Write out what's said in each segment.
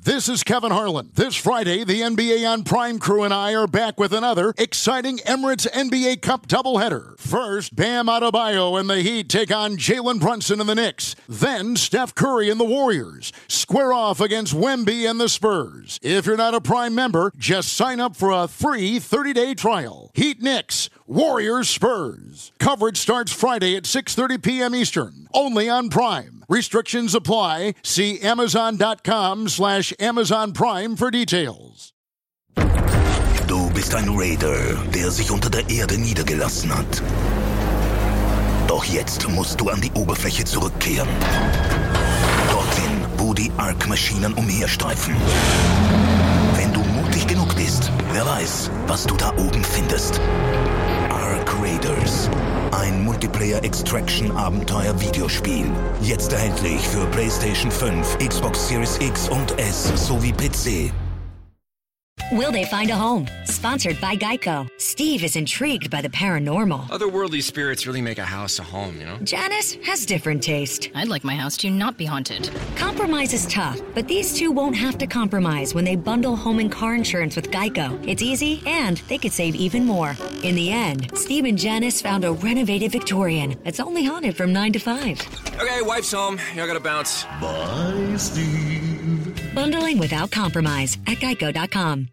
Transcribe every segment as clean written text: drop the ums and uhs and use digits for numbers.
This is Kevin Harlan. This Friday, the NBA on Prime crew and I are back with another exciting Emirates NBA Cup doubleheader. First, Bam Adebayo and the Heat take on Jalen Brunson and the Knicks. Then, Steph Curry and the Warriors square off against Wemby and the Spurs. If you're not a Prime member, just sign up for a free 30-day trial. Heat Knicks, Warriors Spurs. Coverage starts Friday at 6:30 p.m. Eastern, only on Prime. Restrictions apply. See Amazon.com/Amazon Prime for details. Du bist ein Raider, der sich unter der Erde niedergelassen hat. Doch jetzt musst du an die Oberfläche zurückkehren. Dorthin, wo die Ark-Maschinen umherstreifen. Wenn du mutig genug bist, wer weiß, was du da oben findest. Ark Raiders. Ein Multiplayer-Extraction-Abenteuer-Videospiel. Jetzt erhältlich für PlayStation 5, Xbox Series X und S sowie PC. Will they find a home? Sponsored by Geico. Steve is intrigued by the paranormal. Otherworldly spirits really make a house a home, you know? Janice has different taste. I'd like my house to not be haunted. Compromise is tough, but these two won't have to compromise when they bundle home and car insurance with Geico. It's easy, and they could save even more. In the end, Steve and Janice found a renovated Victorian that's only haunted from 9 to 5. Okay, wife's home. I gotta bounce. Bye, Steve. Bundling without compromise at Geico.com.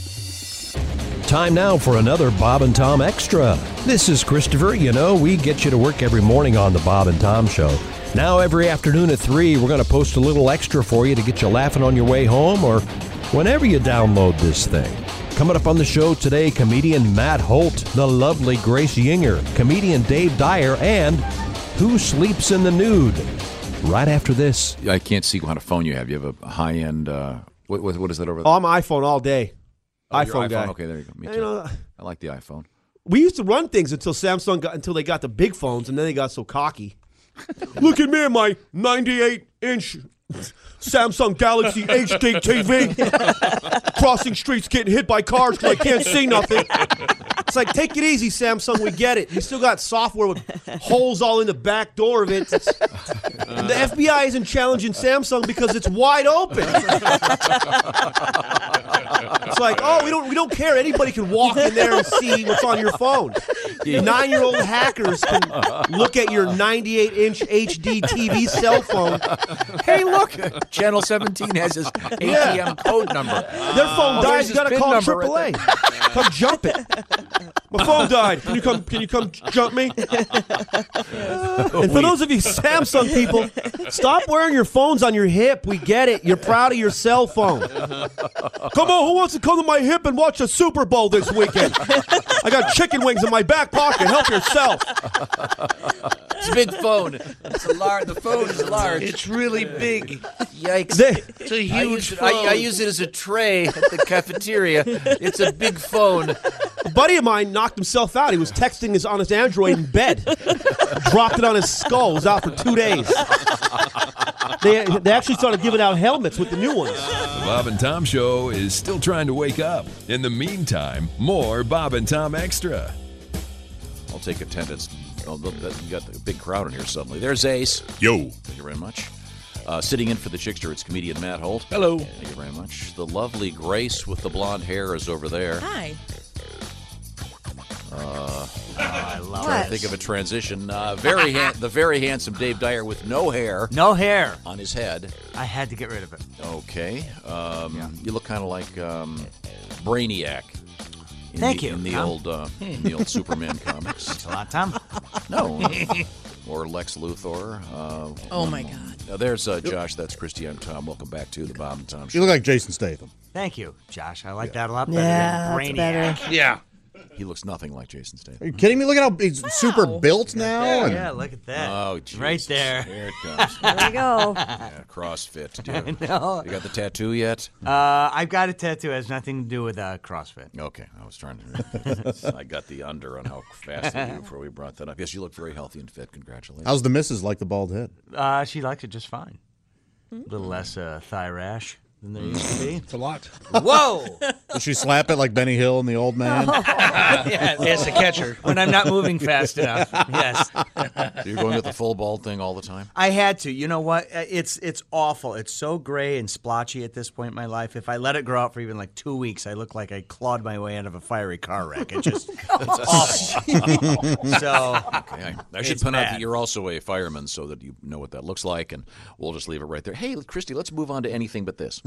Time now for another Bob and Tom Extra. This is Christopher. You know, we get you to work every morning on the Bob and Tom Show. Now every afternoon at 3, we're going to post a little extra for you to get you laughing on your way home or whenever you download this thing. Coming up on the show today, comedian Matt Holt, the lovely Grace Yinger, comedian Dave Dyer, and Who Sleeps in the Nude? Right after this. I can't see what kind of phone you have. You have a high-end, what is that over there? Oh, I'm iPhone all day. Oh, iPhone guy. Okay, there you go. Me too. You know, I like the iPhone. we used to run things until they got the big phones, and then they got so cocky. Look at me and my 98-inch Samsung Galaxy HD TV. Crossing streets, getting hit by cars because I can't see nothing. It's like, take it easy, Samsung. We get it. You still got software with holes all in the back door of it. The FBI isn't challenging Samsung because it's wide open. It's like, oh, we don't care. Anybody can walk in there and see what's on your phone. 9-year-old hackers can look at your 98-inch HD TV cell phone. Hey, look, Channel 17 has his ATM code number. Their phone died. You got to call AAA. Right Come jump it. My phone died. Can you come jump me? And for those of you Samsung people, stop wearing your phones on your hip. We get it. You're proud of your cell phone. Come on, who wants to come to my hip and watch a Super Bowl this weekend? I got chicken wings in my back pocket. Help yourself. It's a big phone. The phone is large. It's really big. Yikes. It's a huge phone. I use it as a tray at the cafeteria. It's a big phone. A buddy of mine knocked himself out. He was texting on his Android in bed. Dropped it on his skull. Was out for 2 days. They actually started giving out helmets with the new ones. The Bob and Tom Show is still trying to wake up. In the meantime, more Bob and Tom Extra. I'll take attendance. Oh, look, you got a big crowd in here suddenly. There's Ace. Yo. Thank you very much. Sitting in for the Chickster, it's comedian Matt Holt. Hello. Thank you very much. The lovely Grace with the blonde hair is over there. Hi. I love trying to think of a transition. The very handsome Dave Dyer with no hair. No hair on his head. I had to get rid of it. Okay. You look kind of like Brainiac. Thank you. In the old Superman comics. Thanks a lot, Tom. No. Or Lex Luthor. Oh, my God. There's Josh. That's Christy. I'm Tom. Welcome back to the Bob and Tom Show. You look like Jason Statham. Thank you, Josh. I like that a lot better Yeah, than that's Brainiac. better. Yeah. He looks nothing like Jason Statham. Are you kidding me? Look at how he's super built now. Yeah, look at that. Oh, Jesus. Right there. There it comes. There you go. Yeah, CrossFit, dude. No. You got the tattoo yet? I've got a tattoo. It has nothing to do with CrossFit. Okay, I was trying to. I got the under on how fast they do before we brought that up. Yes, you look very healthy and fit. Congratulations. How's the missus like the bald head? She likes it just fine. A little less thigh rash than there used to be. It's a lot. Whoa! Does she slap it like Benny Hill and the old man? Yeah, it's a catcher. When I'm not moving fast enough. Yes. You're going with the full bald thing all the time? I had to. You know what? It's awful. It's so gray and splotchy at this point in my life. If I let it grow out for even like 2 weeks, I look like I clawed my way out of a fiery car wreck. It's just it's awful. So okay, I should point out that you're also a fireman, so that you know what that looks like, and we'll just leave it right there. Hey, Christy, let's move on to anything but this.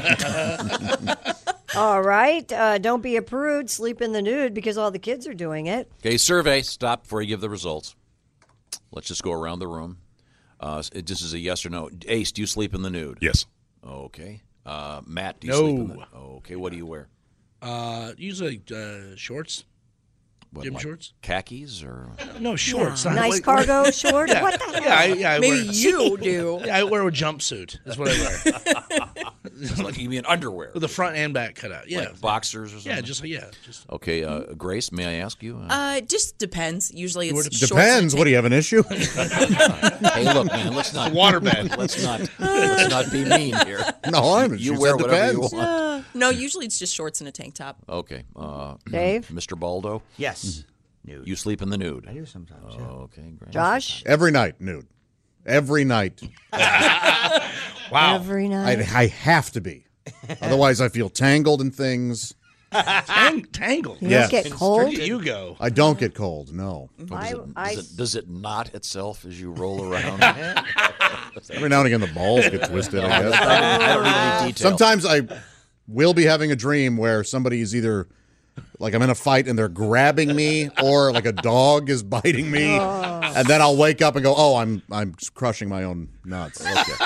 All right. Don't be a prude. Sleep in the nude because all the kids are doing it. Okay, survey. Stop before you give the results. Let's just go around the room. This is a yes or no. Ace, do you sleep in the nude? Yes. Okay. Matt, do you sleep in the Okay, what do you wear? Usually shorts. What, Gym like shorts? Khakis or? No, shorts. Yeah. Nice cargo shorts? Yeah. What the hell? Yeah, I Maybe wear, you do. Yeah, I wear a jumpsuit. That's what I wear. Like you mean underwear? With the front and back cut out. Yeah. Like boxers or something? Just. Okay, Grace, may I ask you? It just depends. Usually it's shorts. Depends. What, do you have an issue? Hey, look, man, let's not. Waterbed. Let's not be mean here. No, I'm. You wear whatever you want. No, usually it's just shorts and a tank top. Okay. Dave? Mr. Baldo? Yes. Nude. You sleep in the nude? I do sometimes, yeah. Okay, great. Josh? Every night, nude. Every night. Wow. Every night. I have to be. Otherwise, I feel tangled in things. Tangled? You don't get cold? Where do you go? I don't get cold, no. Does it knot itself as you roll around? Every now and again, the balls get twisted, I guess. I don't need any detail. Sometimes I will be having a dream where somebody is either, like I'm in a fight and they're grabbing me, or like a dog is biting me, and then I'll wake up and go, "Oh, I'm crushing my own nuts."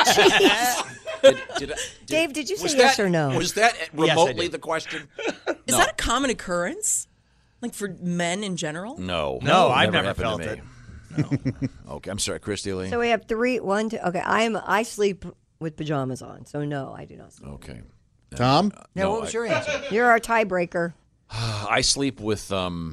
Okay. Dave, did you say yes or no? Was that remotely the question? Is that a common occurrence? Like for men in general? No. No, I've never never felt happened it. to me. No. Okay, I'm sorry, Christy Lee. So we have 3, 1, 2. Okay, I sleep with pajamas on, so no, I do not sleep. Okay. Tom? Yeah, what was your answer? You're our tiebreaker. I sleep with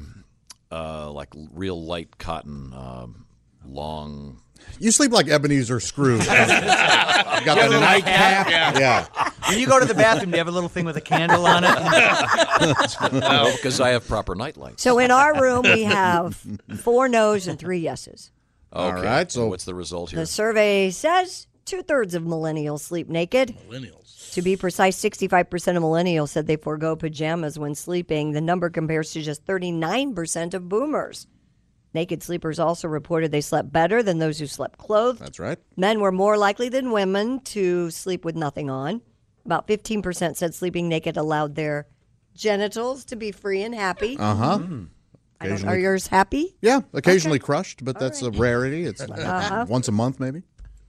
like real light cotton, long. You sleep like Ebenezer Scrooge. You got the nightcap. Yeah. When you go to the bathroom, do you have a little thing with a candle on it? No, because I have proper nightlight. So in our room, we have 4 no's and 3 yeses. Okay. All right. So what's the result here? The survey says 2/3 of millennials sleep naked. Millennials. To be precise, 65% of millennials said they forego pajamas when sleeping. The number compares to just 39% of boomers. Naked sleepers also reported they slept better than those who slept clothed. That's right. Men were more likely than women to sleep with nothing on. About 15% said sleeping naked allowed their genitals to be free and happy. Uh-huh. Are yours happy? Yeah, occasionally crushed, but that's a rarity. It's once a month, maybe.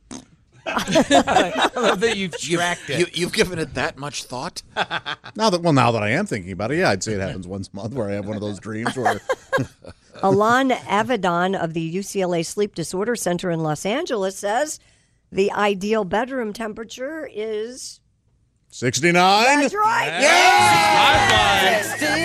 I love that you've tracked it. You've given it that much thought? Now that I am thinking about it, yeah, I'd say it happens once a month where I have one of those dreams where... Alan Avedon of the UCLA Sleep Disorder Center in Los Angeles says the ideal bedroom temperature is 69. That's right. Yeah.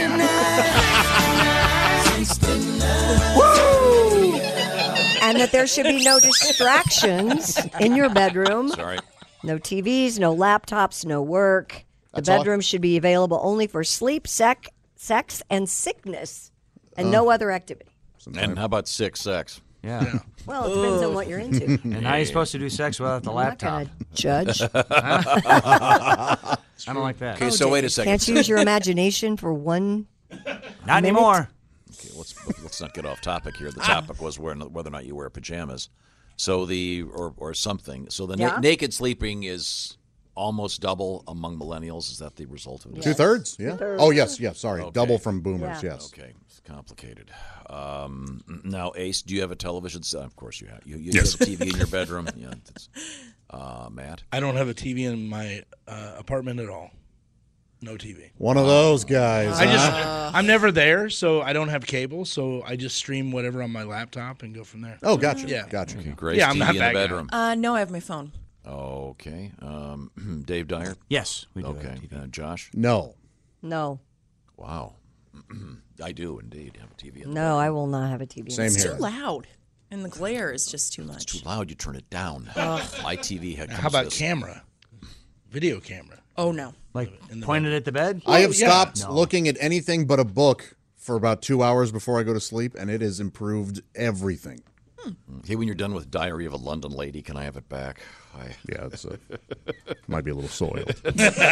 69. Woo! And that there should be no distractions in your bedroom. Sorry. No TVs, no laptops, no work. The That's all. bedroom should be available only for sleep, sex, and sickness, and no other activity. And how about sex? Yeah. Well, it depends on what you're into. And how are you supposed to do sex without the laptop? I'm not going to judge. I don't like that. Okay, so wait a second. Can't you use your imagination for one Not minute? anymore. Okay, let's not get off topic here. The topic was whether or not you wear pajamas. So or something. So the Yeah. naked sleeping is almost double among millennials. Is that the result of this? 2/3, yeah. 2/3. Oh, yes, sorry. Okay. Double from boomers, Yeah. yes. Okay, it's complicated. Now, Ace, do you have a television set? Of course you have. You Yes. have a TV in your bedroom? Yeah. Matt? I don't have a TV in my apartment at all. No TV. One of those guys. I'm never there, so I don't have cable, so I just stream whatever on my laptop and go from there. Oh, gotcha. Yeah. Gotcha. Okay, Grace, Yeah, I'm TV not in the that guy. bedroom. No, I have my phone. Okay. Dave Dyer? Yes, we do. Okay. have TV. Josh? No. No. Wow. I do indeed have a TV in the No, I will not have a TV. Same It's here. too loud, and the glare is just too much. It's too loud. You turn it down. My TV had. How about camera? video camera. Oh, no. Like pointed at the bed? I have stopped looking at anything but a book for about 2 hours before I go to sleep, and it has improved everything. Hey, when you're done with Diary of a London Lady, can I have it back? Yeah, it's might be a little soiled. A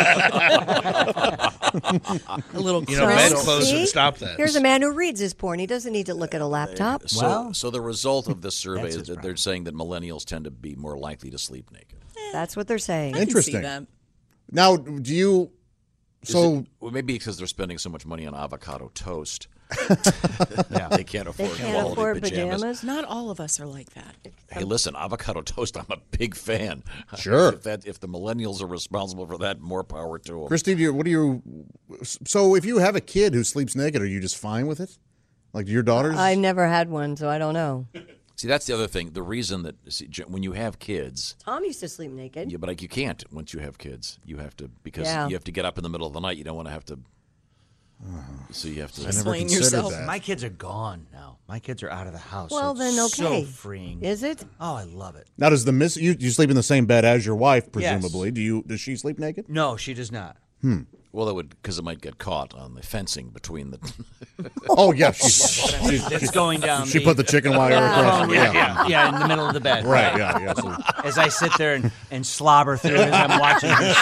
little bed clothes would stop that. Here's a man who reads his porn. He doesn't need to look at a laptop. So the result of this survey is that they're saying that millennials tend to be more likely to sleep naked. That's what they're saying. Interesting. Now, do you... So maybe because they're spending so much money on avocado toast. They can't afford afford pajamas. Not all of us are like that. Hey, listen, avocado toast, I'm a big fan. Sure. If the millennials are responsible for that, more power to them. Christy, so if you have a kid who sleeps naked, are you just fine with it? Like your daughters? I've never had one, so I don't know. See, that's the other thing. The reason that when you have kids, Tom used to sleep naked. Yeah, but you can't once you have kids. You have to because you have to get up in the middle of the night. You don't want to have to. So you have to explain yourself. My kids are gone now. My kids are out of the house. Well, so then it's okay. So freeing. Is it? Oh, I love it. Now, does you sleep in the same bed as your wife? Presumably, does she sleep naked? No, she does not. Well, that would because it might get caught on the fencing between the. Oh yeah, it's going down. She put the chicken wire across. Yeah, in the middle of the bed. Right. Yeah. So. As I sit there and slobber through it as I'm watching her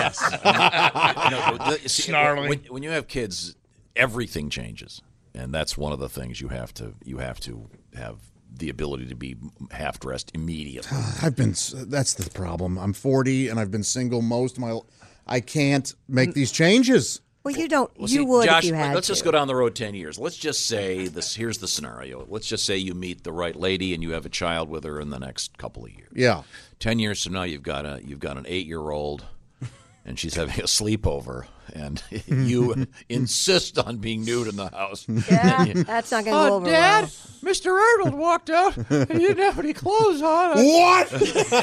sleep. Yes. Snarling. When you have kids, everything changes, and that's one of the things you have to have the ability to be half dressed immediately. That's the problem. I'm 40 and I've been single most of my. I can't make these changes. Well, you don't. Well, you would Josh, if you had let's to. just go down the road 10 years. Let's just say this. Here's the scenario. Let's just say you meet the right lady and you have a child with her in the next couple of years. Yeah. 10 years from now, you've got an 8-year-old, and she's having a sleepover, and you insist on being nude in the house. Yeah, that's not going to go over Dad, well. Mr. Arnold walked out, and he didn't have any clothes on. What?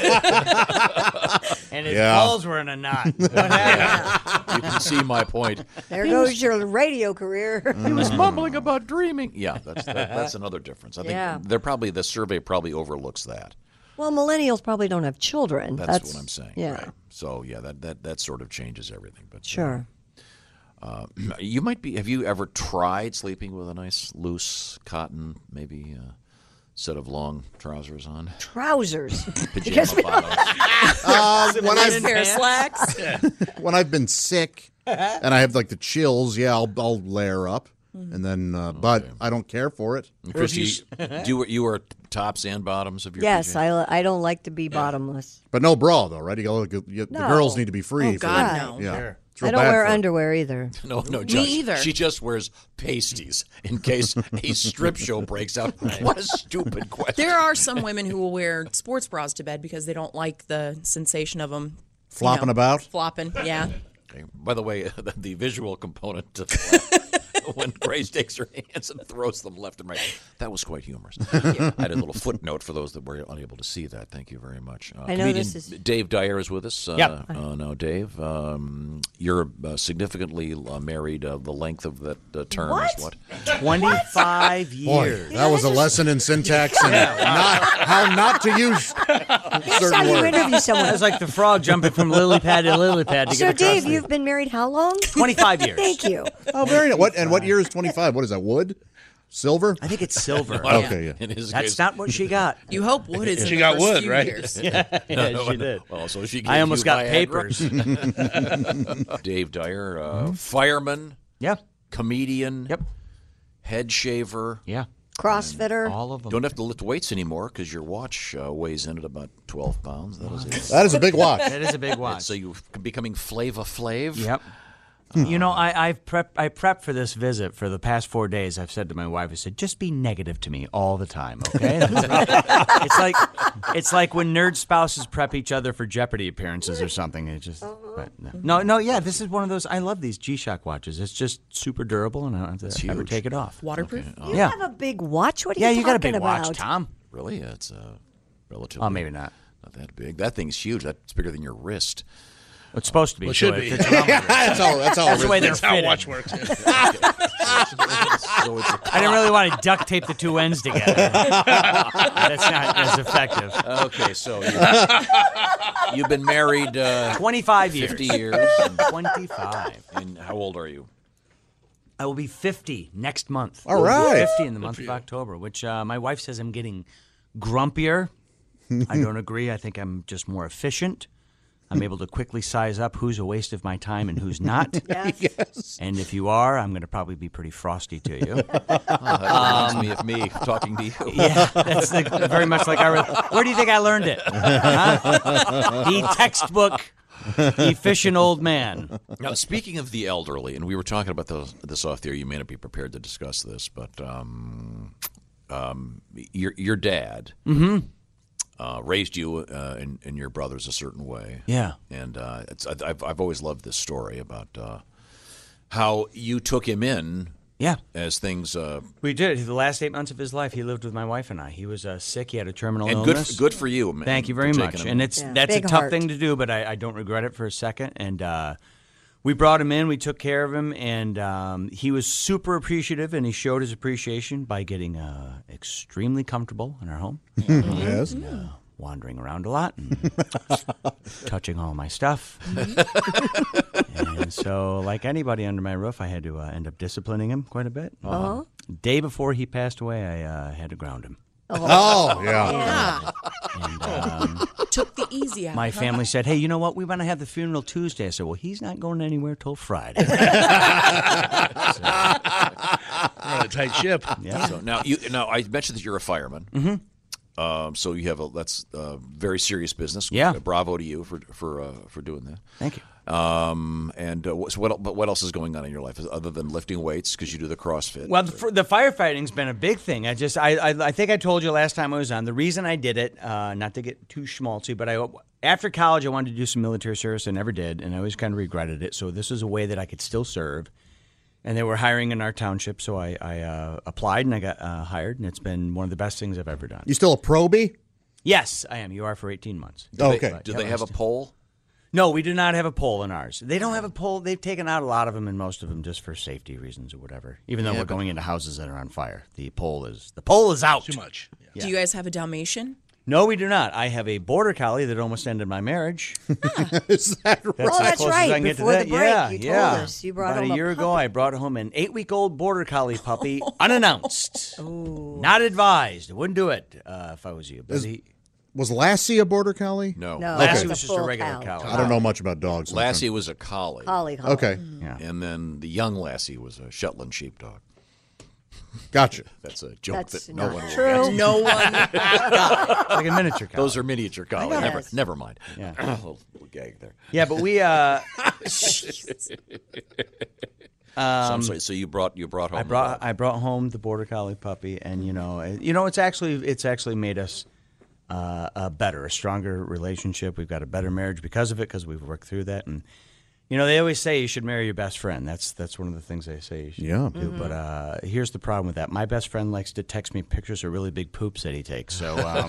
And his balls were in a knot. What happened? You can see my point. There goes your radio career. He was mumbling about dreaming. Yeah, that's another difference. I think the survey probably overlooks that. Well, millennials probably don't have children. That's what I'm saying. Yeah. Right. So that sort of changes everything. But sure. You might be. Have you ever tried sleeping with a nice loose cotton, maybe set of long trousers on? Trousers. Pajama bottoms. When I've been sick and I have like the chills, I'll layer up. And then, but I don't care for it. Christy, you wear tops and bottoms of your Yes, PJ? I don't like to be bottomless. But no bra, though, right? The girls need to be free. Oh, God, no. Yeah. Sure. I don't wear underwear either. No, Josh. Me either. She just wears pasties in case a strip show breaks out. What a stupid question. There are some women who will wear sports bras to bed because they don't like the sensation of them flopping about. Flopping, yeah. Okay. By the way, the visual component to when Grace takes her hands and throws them left and right. That was quite humorous. I had a little footnote for those that were unable to see that. Thank you very much. I know this is... Dave Dyer is with us. Yep. Now, Dave, you're significantly married. The length of that term is what? 25 years. Boy, that was a lesson in syntax and how not to use certain how you words. interview someone. It was like the frog jumping from lily pad to lily pad to So, get across Dave, you've been married how long? 25 years. Thank you. Oh, very nice. What year is 25? What is that, wood? Silver? I think it's silver. Okay, yeah. In his That's case, not what she got. You hope wood is She in got the first wood, few right? years. Yeah, she did. Well, so she I gave almost you got Viagra. papers. Dave Dyer, fireman, Yeah. comedian, Yep. head shaver. Yeah. Crossfitter. All of them. Don't have to lift weights anymore because your watch weighs in at about 12 pounds. That is a big watch. That is a big watch. So you're becoming Flava Flav. Yep. You know, I prepped for this visit for the past 4 days. I've said to my wife, I said, just be negative to me all the time, okay? it's like when nerd spouses prep each other for Jeopardy appearances or something. It just yeah. This is one of those. I love these G-Shock watches. It's just super durable, and I don't have to ever take it off. Waterproof? You have a big watch? What are you you got a big about? watch, Tom. Really? It's relatively. Oh, maybe not. Not that big. That thing's huge. That's bigger than your wrist. It's supposed to be. Well, it should be. That's how That's the way they're That's how fitted. watch works. I didn't really want to duct tape the two ends together. That's not as effective. Okay, so you've been married 25 years. 50 years. 25. And how old are you? I will be 50 next month. All right. 50 in the month of October, which my wife says I'm getting grumpier. I don't agree. I think I'm just more efficient. I'm able to quickly size up who's a waste of my time and who's not. Yes. And if you are, I'm going to probably be pretty frosty to you. That reminds me of me talking to you. Yeah, that's very much like where do you think I learned it? Huh? The textbook efficient old man. Now, speaking of the elderly, and we were talking about this off the air, you may not be prepared to discuss this, but your dad raised you and your brothers a certain way. Yeah. And I've always loved this story about how you took him in. Yeah. As things. We did. The last 8 months of his life, he lived with my wife and I. He was sick. He had a terminal and illness. Good for you, man. Thank you very much. And that's a tough heart. thing to do, but I don't regret it for a second. And we brought him in. We took care of him, and he was super appreciative, and he showed his appreciation by getting extremely comfortable in our home. Yes. Wandering around a lot and touching all my stuff. And so, like anybody under my roof, I had to end up disciplining him quite a bit. Day before he passed away, I had to ground him. Oh, yeah. And, took the easy out. my family said, hey, you know what? We want to have the funeral Tuesday. I said, well, he's not going anywhere till Friday. We're on a tight ship. Yeah. So now I mentioned that you're a fireman. Mm-hmm. So you have that's very serious business. Yeah. Bravo to you for doing that. Thank you. So what else is going on in your life other than lifting weights because you do the CrossFit? Well, the firefighting's been a big thing. I think I told you last time I was on. The reason I did it, not to get too schmaltzy, but after college I wanted to do some military service. I never did, and I always kind of regretted it. So this is a way that I could still serve. And they were hiring in our township, so I applied and I got hired, and it's been one of the best things I've ever done. You still a probie? Yes, I am. You are for 18 months. Do they have a pole? No, we do not have a pole in ours. They don't have a pole. They've taken out a lot of them, and most of them just for safety reasons or whatever. Even though we're going into houses that are on fire, the pole is out. Too much. Yeah. Do you guys have a Dalmatian? No, we do not. I have a border collie that almost ended my marriage. Is that right? Oh, that's right. Before the break, you told us you brought About home a year ago, I brought home an 8-week-old border collie puppy, unannounced, not advised. I wouldn't do it if I was you. But Was Lassie a border collie? No. Lassie Okay. was just a regular collie. I don't know much about dogs. Lassie was a collie. Collie. Okay. Yeah. And then the young Lassie was a Shetland sheepdog. Gotcha. That's a joke That's that no not one will true. get. No one. Like a miniature collie. Those are miniature collie. Yes. Never mind. Yeah. little gag there. Yeah, but we. So you brought home. I brought home the border collie puppy, and it's actually made us a stronger relationship. We've got a better marriage because of it, because we've worked through that. And they always say you should marry your best friend. That's one of the things they say you should do. Mm-hmm. But here's the problem with that. My best friend likes to text me pictures of really big poops that he takes. So I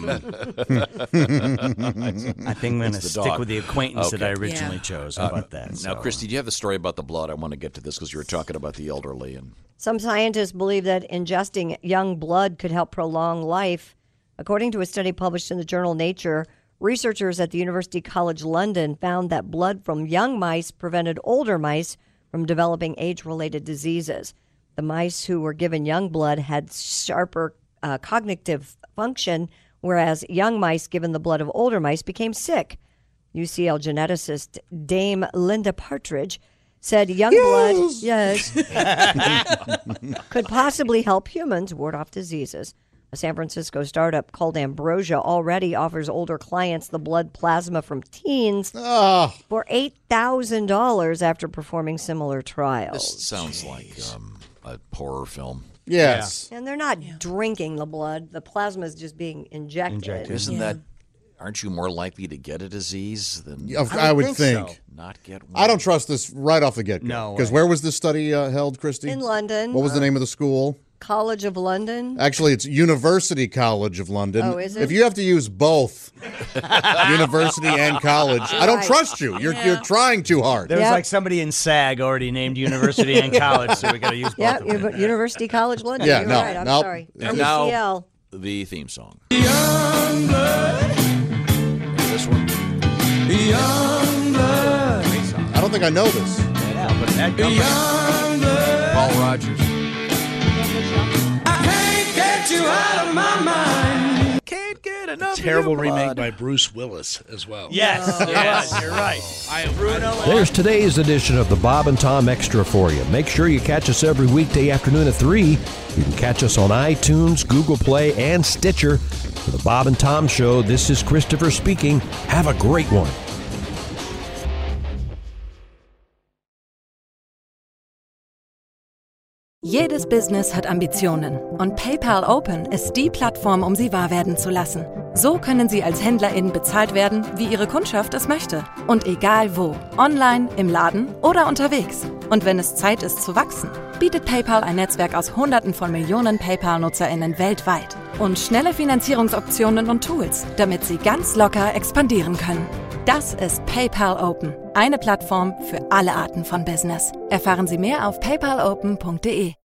think I'm going to stick with the acquaintance that I originally chose. How about that? Now, Christy, do you have the story about the blood? I want to get to this because you were talking about the elderly. And Some scientists believe that ingesting young blood could help prolong life. According to a study published in the journal Nature, researchers at the University College London found that blood from young mice prevented older mice from developing age-related diseases. The mice who were given young blood had sharper cognitive function, whereas young mice given the blood of older mice became sick. UCL geneticist Dame Linda Partridge said young blood could possibly help humans ward off diseases. A San Francisco startup called Ambrosia already offers older clients the blood plasma from teens for $8,000 after performing similar trials. this sounds like a horror film. Yes. And they're not drinking the blood. The plasma is just being injected. Isn't that? Aren't you more likely to get a disease than I would think. so. not get one? I don't trust this right off the get-go. No Because way. where was this study held, Christy? In London. What was the name of the school? College of London? Actually, it's University College of London. Oh, is it? If you have to use both university and college, I don't trust you. You're trying too hard. There was like somebody in SAG already named University and College, so we got to use both of them. University College London. Yeah, You're no, right. I'm no. sorry. And UCL. now the theme song. This one. I don't think I know this. Yeah, but that company. Paul Rogers. Can't get enough. Terrible remake by Bruce Willis as well. Yes, yes, you're right. There's today's edition of the Bob and Tom Extra for you. Make sure you catch us every weekday afternoon at 3. You can catch us on iTunes, Google Play, and Stitcher. For the Bob and Tom Show, this is Christopher speaking. Have a great one. Jedes Business hat Ambitionen und PayPal Open ist die Plattform, um sie wahr werden zu lassen. So können Sie als HändlerInnen bezahlt werden, wie Ihre Kundschaft es möchte. Und egal wo, online, im Laden oder unterwegs. Und wenn es Zeit ist zu wachsen, bietet PayPal ein Netzwerk aus Hunderten von Millionen PayPal-NutzerInnen weltweit. Und schnelle Finanzierungsoptionen und Tools, damit Sie ganz locker expandieren können. Das ist PayPal Open, eine Plattform für alle Arten von Business. Erfahren Sie mehr auf paypalopen.de.